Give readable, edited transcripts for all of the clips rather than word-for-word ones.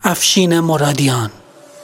افشین مرادیان.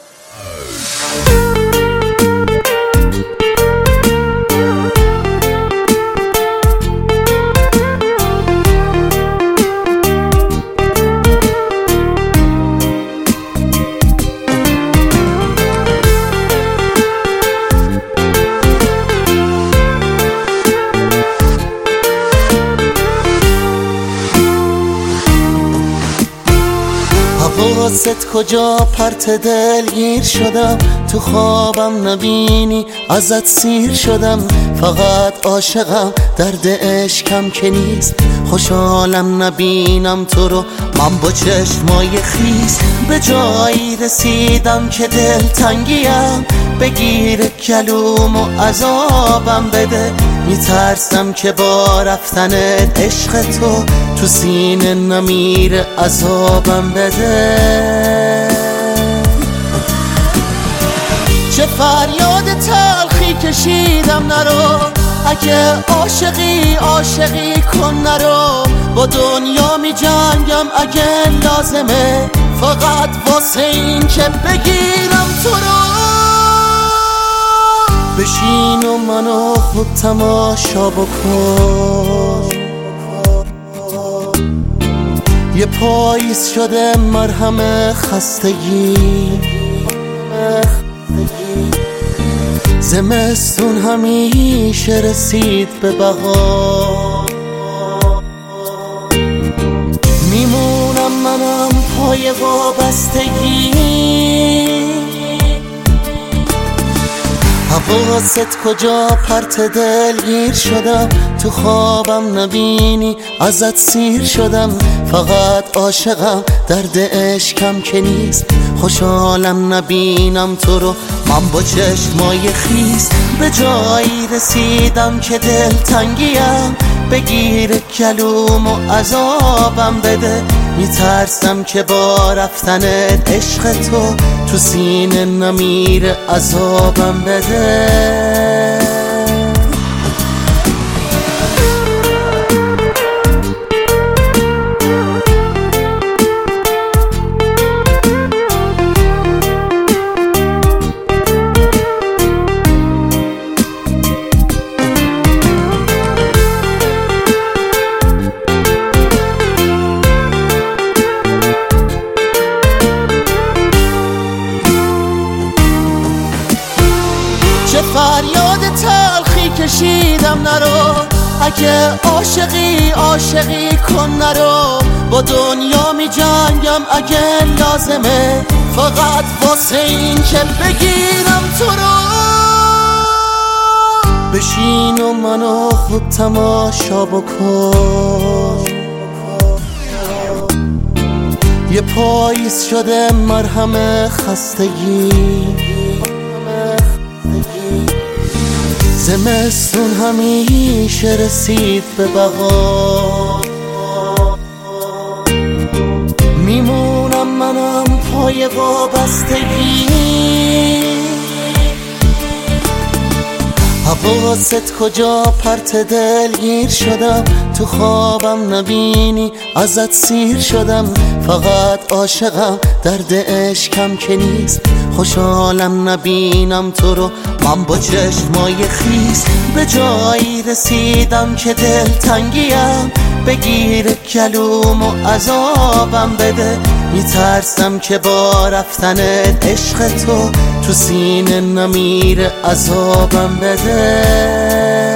حواست کجا پرت دلگیر شدم، تو خوابم نبینی ازت سیر شدم. فقط عاشقم درد عشقم که نیست، خوشحالم نبینم تو رو من با چشمای خیس. به جایی رسیدم که دل تنگیم، بگیر گلوم و عذابم بده. میترسم که با رفتنت عشق تو سینه نمیره عذابم بده. چه فریاد تلخی کشیدم نرو، اگه عاشقی کن نرو. با دنیا می جنگم اگه لازمه، فقط واسه این که بگیرم تو رو. بشین و منو خوب تماشا بکن، یه پاییز شده مرهم خستگی. زمستون همیشه رسید به بهار، میمونم منم پای وابستگی. حواست کجا پرت دلگیر شدم، تو خوابم نبینی ازت سیر شدم. فقط عاشقم درد عشقم که نیست، خوشحالم نبینم تو رو من با چشمای خیس. به جایی رسیدم که دل تنگیم، بگیر گلوم و عذابم بده. میترسم که با رفتنت عشق تو سینه نمیره عذابم بده. چه فریاد تلخی کشیدم نرو، اگه عاشقی کن نرو. با دنیا می جنگم اگه لازمه، فقط واسه این که بگیرم تو رو. بشین و منو خوب تماشا بکن، یه پاییز شده مرهم خستگی. زمستون همیشه رسید به بهار، میمونم منم پای وابستگی. حواست کجا پرت دلگیر شدم، تو خوابم نبینی ازت سیر شدم. فقط عاشقم درد عشقم که نیست، خوشحالم نبینم تو رو من با چشمای خیس. به جایی رسیدم که دل تنگیم، بگیر گلوم و عذابم بده. میترسم که با رفتنت عشق تو سینه نمیره عذابم بده.